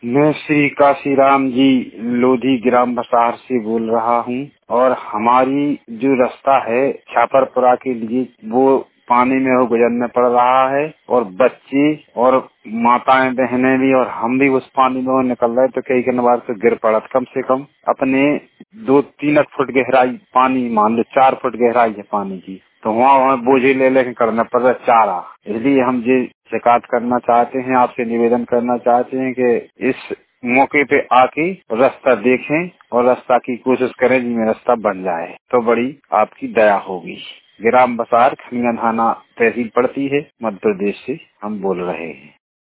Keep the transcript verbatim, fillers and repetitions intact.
मैं श्री काशीराम जी लोधी ग्राम बसार से बोल रहा हूँ और हमारी जो रास्ता है छापरपुरा के लिए वो पानी में हो गुजरने पड़ रहा है और बच्चे और माताएं बहनें भी और हम भी उस पानी में निकल रहे तो कई कई बार से गिर पड़त। कम से कम अपने दो तीन फुट गहराई पानी, मान लो चार फुट गहराई है पानी की, तो वहाँ वहाँ बोझे ले लेके करना पड़ रहा चारा। इसलिए हम ये शिकायत करना चाहते हैं, आपसे निवेदन करना चाहते हैं कि इस मौके पे आके रास्ता देखें और रास्ता की कोशिश करें जिसमें रास्ता बन जाए तो बड़ी आपकी दया होगी। ग्राम बसार खनिया थाना तहसील पड़ती है, मध्य प्रदेश से हम बोल रहे हैं।